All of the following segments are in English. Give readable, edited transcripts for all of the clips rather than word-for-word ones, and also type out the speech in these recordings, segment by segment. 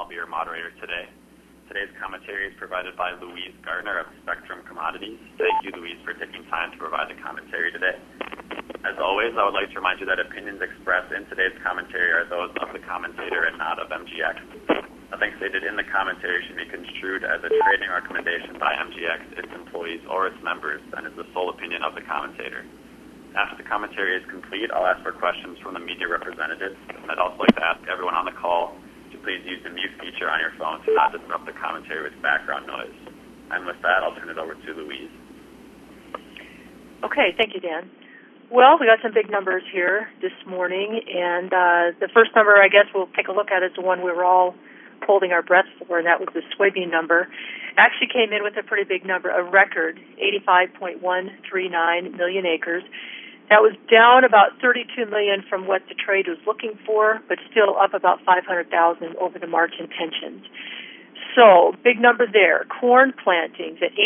be your moderator today. Today's commentary is provided by Louise Gardner of Spectrum Commodities. Thank you, Louise, for taking time to provide the commentary today. As always, I would like to remind you that opinions expressed in today's commentary are those of the commentator and not of MGX. Nothing stated in the commentary should be construed as a trading recommendation by MGX, its employees, or its members, and is the sole opinion of the commentator. After the commentary is complete, I'll ask for questions from the media representatives, and I'd also like to ask everyone on the call to please use the mute feature on your phone to not disrupt the commentary with background noise. And with that, I'll turn it over to Louise. Okay, thank you, Dan. Well, we got some big numbers here this morning, and the first number I guess we'll take a look at is the one we were all holding our breath for, and that was the soybean number. Actually came in with a pretty big number, a record 85.139 million acres. That was down about 32 million from what the trade was looking for, but still up about 500,000 over the March intentions. So, big number there. Corn plantings at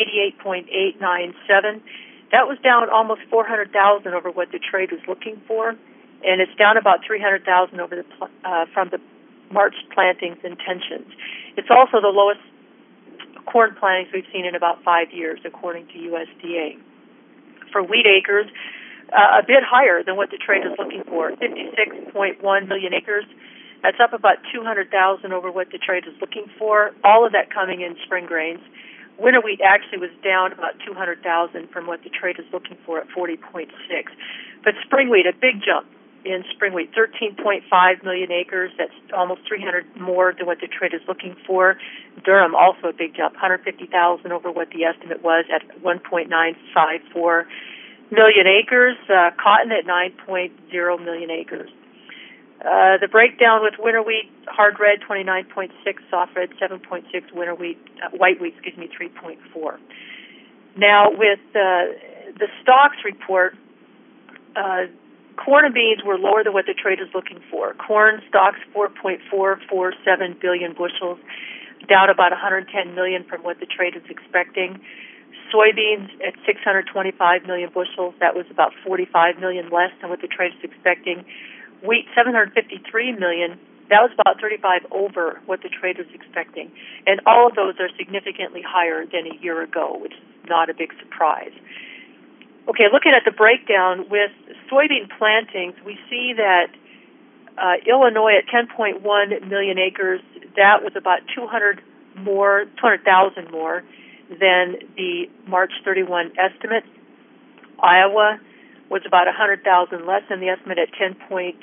88.897. That was down almost 400,000 over what the trade was looking for, and it's down about 300,000 over from the March plantings intentions. It's also the lowest corn plantings we've seen in about 5 years, according to USDA. For wheat acres, a bit higher than what the trade is looking for, 56.1 million acres. That's up about 200,000 over what the trade is looking for, all of that coming in spring grains. Winter wheat actually was down about 200,000 from what the trade is looking for at 40.6. But spring wheat, a big jump in spring wheat, 13.5 million acres. That's almost 300 more than what the trade is looking for. Durum, also a big jump, 150,000 over what the estimate was at 1.954 million acres. Cotton at 9.0 million acres. The breakdown with winter wheat, hard red 29.6, soft red 7.6, winter wheat, white wheat, 3.4. Now with the stocks report, corn and beans were lower than what the trade is looking for. Corn stocks 4.447 billion bushels, down about 110 million from what the trade is expecting. Soybeans at 625 million bushels, that was about 45 million less than what the trade is expecting. Wheat 753 million, that was about 35 over what the trade was expecting. And all of those are significantly higher than a year ago, which is not a big surprise. Okay, looking at the breakdown with soybean plantings, we see that Illinois at 10.1 million acres, that was about 200,000 more than the March 31 estimate. Iowa was about 100,000 less than the estimate at 10.0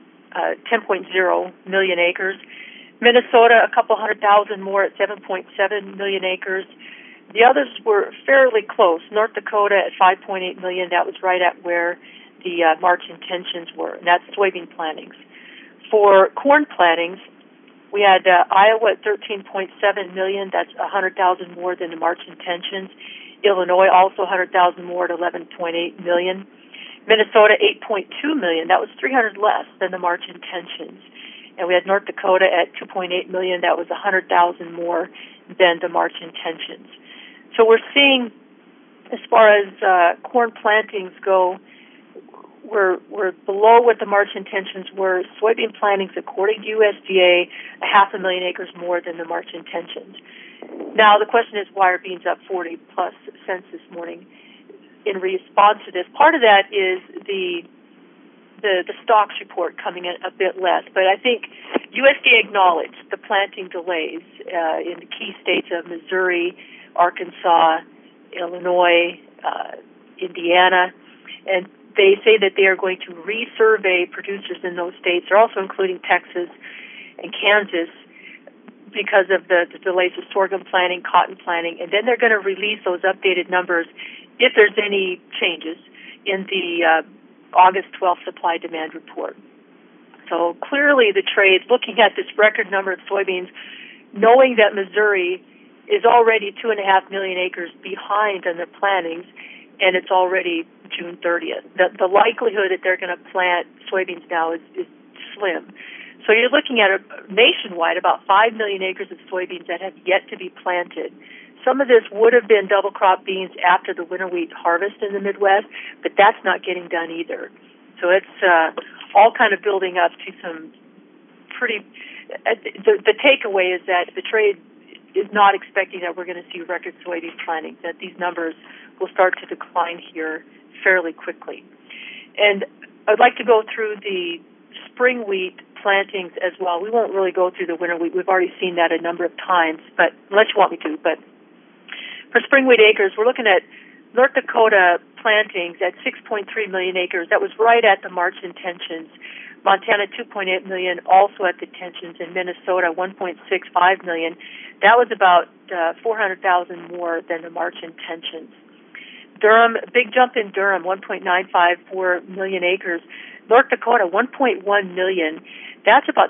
million acres. Minnesota, a couple 100,000 more at 7.7 million acres. The others were fairly close. North Dakota at 5.8 million, that was right at where the March intentions were, and that's soybean plantings. For corn plantings, we had Iowa at 13.7 million, that's 100,000 more than the March intentions. Illinois also 100,000 more at 11.8 million. Minnesota 8.2 million, that was 300 less than the March intentions. And we had North Dakota at 2.8 million, that was 100,000 more than the March intentions. So we're seeing, as far as corn plantings go, we're below what the March intentions were. Soybean plantings, according to USDA, 500,000 acres more than the March intentions. Now the question is, why are beans up 40+ cents this morning? In response to this, part of that is the stocks report coming in a bit less, but I think USDA acknowledged the planting delays in the key states of Missouri, Arkansas, Illinois, Indiana, and they say that they are going to resurvey producers in those states. They're also including Texas and Kansas because of the delays of sorghum planting, cotton planting, and then they're going to release those updated numbers if there's any changes in the August 12th supply-demand report. So clearly the trade, looking at this record number of soybeans, knowing that Missouri is already 2.5 million acres behind on their plantings, and it's already June 30th. The likelihood that they're going to plant soybeans now is slim. So you're looking at nationwide about 5 million acres of soybeans that have yet to be planted. Some of this would have been double crop beans after the winter wheat harvest in the Midwest, but that's not getting done either. So it's all kind of building up to some pretty the takeaway is that the trade is not expecting that we're going to see record soybean plantings, that these numbers will start to decline here fairly quickly. And I'd like to go through the spring wheat plantings as well. We won't really go through the winter wheat. We've already seen that a number of times, but unless you want me to. But for spring wheat acres, we're looking at North Dakota plantings at 6.3 million acres. That was right at the March intentions. Montana, 2.8 million, also at the intentions. In Minnesota, 1.65 million. That was about 400,000 more than the March intentions. Durham, big jump in Durham, 1.954 million acres. North Dakota, 1.1 million. That's about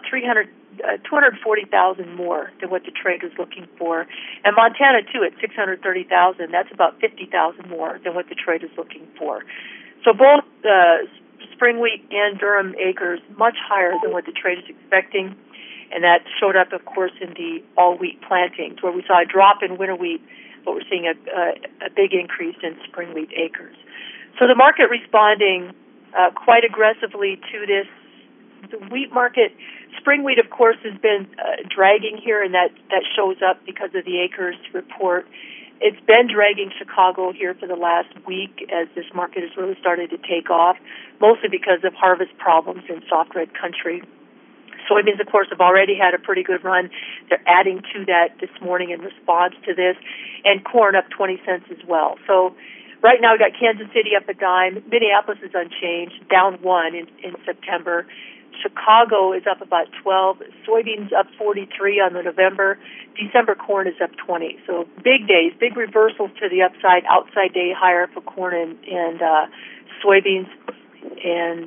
240,000 more than what the trade was looking for. And Montana, too, at 630,000. That's about 50,000 more than what the trade is looking for. So both spring wheat and Durham acres much higher than what the trade is expecting. And that showed up, of course, in the all-wheat plantings, where we saw a drop in winter wheat, but we're seeing a big increase in spring wheat acres. So the market responding quite aggressively to this. The wheat market, spring wheat, of course, has been dragging here, and that shows up because of the acres report. It's been dragging Chicago here for the last week as this market has really started to take off, mostly because of harvest problems in soft red country. Soybeans, of course, have already had a pretty good run. They're adding to that this morning in response to this, and corn up 20 cents as well. So right now we've got Kansas City up a dime. Minneapolis is unchanged, down 1 in September. Chicago is up about 12. Soybeans up 43 on the November. December corn is up 20. So big days, big reversals to the upside. Outside day higher for corn and soybeans. And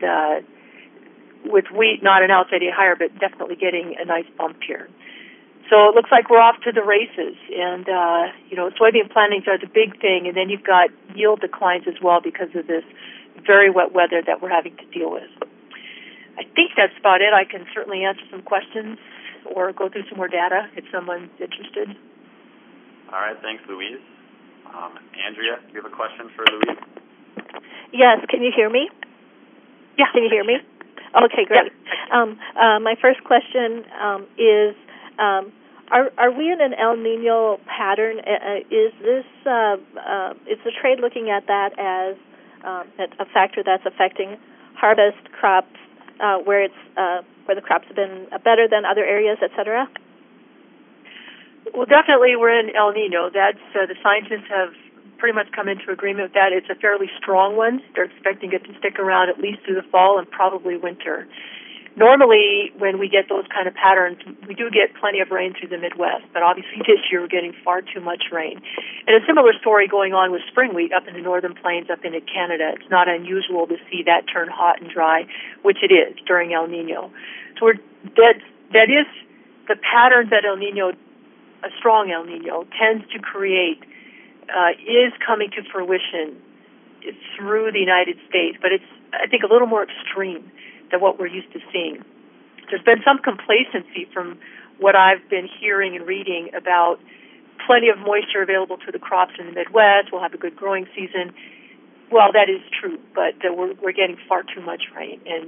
with wheat, not an outside day higher, but definitely getting a nice bump here. So it looks like we're off to the races. And, soybean plantings are the big thing. And then you've got yield declines as well because of this very wet weather that we're having to deal with. I think that's about it. I can certainly answer some questions or go through some more data if someone's interested. All right, thanks, Louise. Andrea, do you have a question for Louise? Yes, can you hear me? Yeah. Can you hear me? Okay, great. Yeah. My first question is, are we in an El Nino pattern? Is the trade looking at that as a factor that's affecting harvest crops where the crops have been better than other areas, et cetera? Well, definitely we're in El Nino. That's the scientists have pretty much come into agreement with that. It's a fairly strong one. They're expecting it to stick around at least through the fall and probably winter. Normally, when we get those kind of patterns, we do get plenty of rain through the Midwest, but obviously this year we're getting far too much rain. And a similar story going on with spring wheat up in the northern plains, up into Canada. It's not unusual to see that turn hot and dry, which it is during El Nino. So that is the pattern that El Nino, a strong El Nino, tends to create, is coming to fruition through the United States, but it's, I think, a little more extreme than what we're used to seeing. There's been some complacency from what I've been hearing and reading about plenty of moisture available to the crops in the Midwest. We'll have a good growing season. Well, that is true, but we're getting far too much rain, and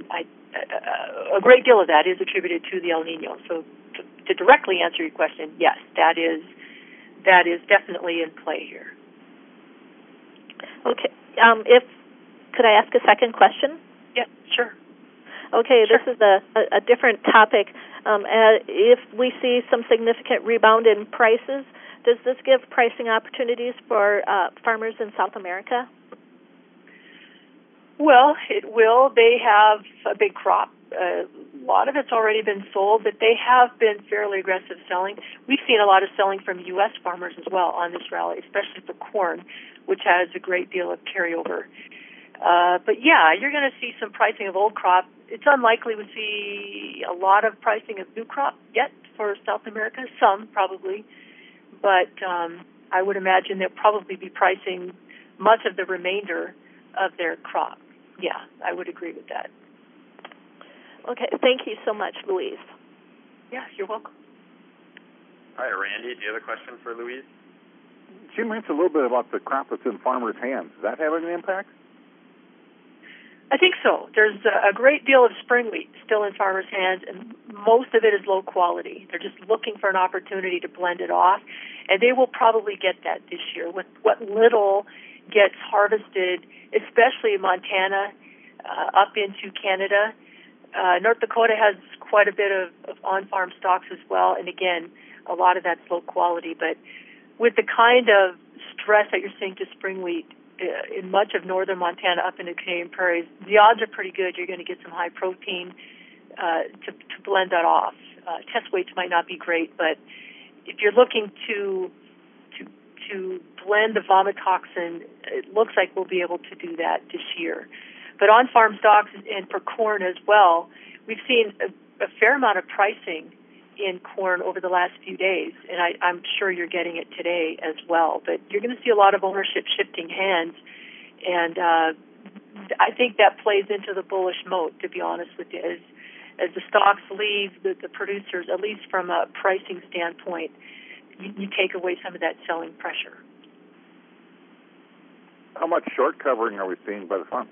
a great deal of that is attributed to the El Nino. So to directly answer your question, yes, that is definitely in play here. Okay. Could I ask a second question? Yeah, sure. Okay, sure. This is a different topic. If we see some significant rebound in prices, does this give pricing opportunities for farmers in South America? Well, it will. They have a big crop. A lot of it's already been sold, but they have been fairly aggressive selling. We've seen a lot of selling from U.S. farmers as well on this rally, especially for corn, which has a great deal of carryover. But yeah, you're going to see some pricing of old crop. It's unlikely we see a lot of pricing of new crop yet for South America, some probably, but I would imagine they'll probably be pricing much of the remainder of their crop. Yeah, I would agree with that. Okay, thank you so much, Louise. Yeah, you're welcome. All right, Randy, do you have a question for Louise? She mentioned a little bit about the crop that's in farmers' hands. Is that having an impact? I think so. There's a great deal of spring wheat still in farmers' hands, and most of it is low quality. They're just looking for an opportunity to blend it off, and they will probably get that this year. With what little gets harvested, especially in Montana, up into Canada. North Dakota has quite a bit of on-farm stocks as well, and again, a lot of that's low quality. But with the kind of stress that you're seeing to spring wheat in much of northern Montana up into Canadian prairies, the odds are pretty good you're going to get some high protein to blend that off. Test weights might not be great, but if you're looking to blend the vomitoxin, it looks like we'll be able to do that this year. But on-farm stocks and for corn as well, we've seen a fair amount of pricing in corn over the last few days, and I'm sure you're getting it today as well. But you're going to see a lot of ownership shifting hands, and I think that plays into the bullish mode, to be honest with you. As the stocks leave the producers, at least from a pricing standpoint, you take away some of that selling pressure. How much short covering are we seeing by the funds?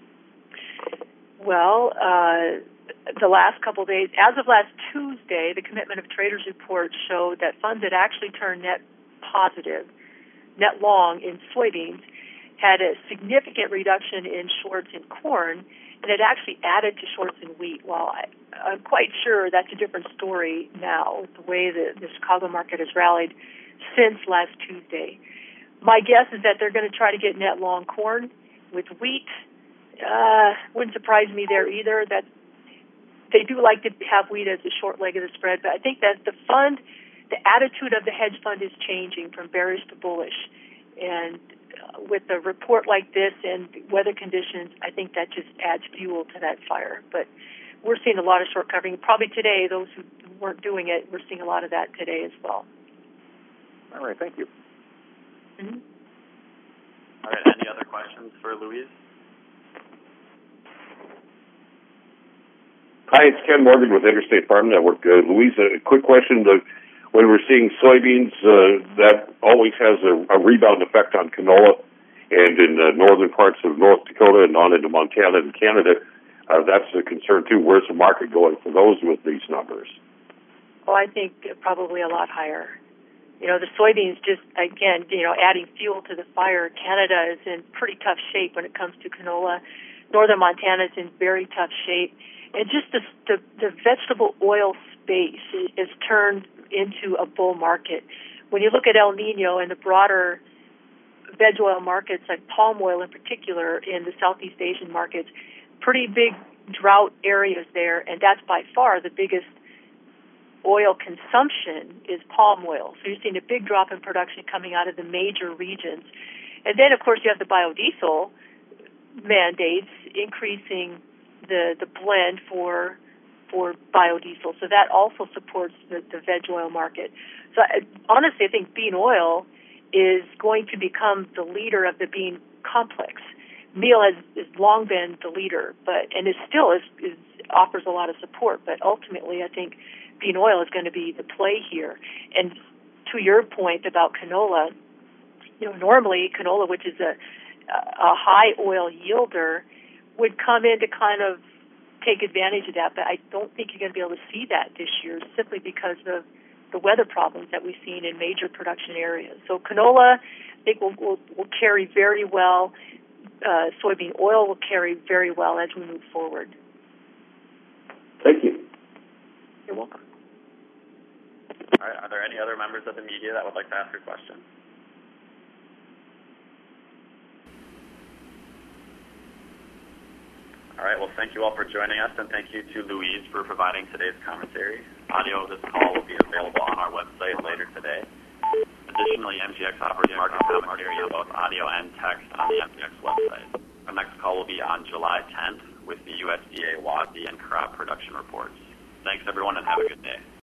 Well, the last couple of days, as of last Tuesday, the Commitment of Traders report showed that funds that actually turned net positive, net long in soybeans, had a significant reduction in shorts in corn, and it actually added to shorts in wheat. Well, I'm quite sure that's a different story now, the way the Chicago market has rallied since last Tuesday. My guess is that they're going to try to get net long corn. With wheat, wouldn't surprise me there either. That they do like to have wheat as the short leg of the spread, but I think that the attitude of the hedge fund is changing from bearish to bullish. And with a report like this and weather conditions, I think that just adds fuel to that fire. But we're seeing a lot of short covering. Probably today, those who weren't doing it, we're seeing a lot of that today as well. All right, thank you. Mm-hmm. All right, any other questions for Louise? Hi, it's Ken Morgan with Interstate Farm Network. Louise, a quick question. When we're seeing soybeans, that always has a rebound effect on canola, and in the northern parts of North Dakota and on into Montana and Canada, that's a concern too. Where's the market going for those with these numbers? Well, I think probably a lot higher. The soybeans just, again, adding fuel to the fire. Canada is in pretty tough shape when it comes to canola. Northern Montana is in very tough shape. And just the vegetable oil space is turned into a bull market. When you look at El Nino and the broader veg oil markets, like palm oil in particular in the Southeast Asian markets, pretty big drought areas there, and that's by far the biggest oil consumption is palm oil. So you're seeing a big drop in production coming out of the major regions. And then, of course, you have the biodiesel mandates increasing the blend for biodiesel. So that also supports the veg oil market. So honestly, I think bean oil is going to become the leader of the bean complex. Meal has long been the leader, and it still offers a lot of support. But ultimately, I think bean oil is going to be the play here. And to your point about canola, normally canola, which is a high oil yielder, would come in to kind of take advantage of that, but I don't think you're going to be able to see that this year simply because of the weather problems that we've seen in major production areas. So canola, I think, will carry very well. Soybean oil will carry very well as we move forward. Thank you. You're welcome. All right, are there any other members of the media that would like to ask a question? All right, well, thank you all for joining us, and thank you to Louise for providing today's commentary. Audio of this call will be available on our website later today. Additionally, MGX offers market commentary on both audio and text on the MGX website. Our next call will be on July 10th with the USDA WASDE and crop production reports. Thanks, everyone, and have a good day.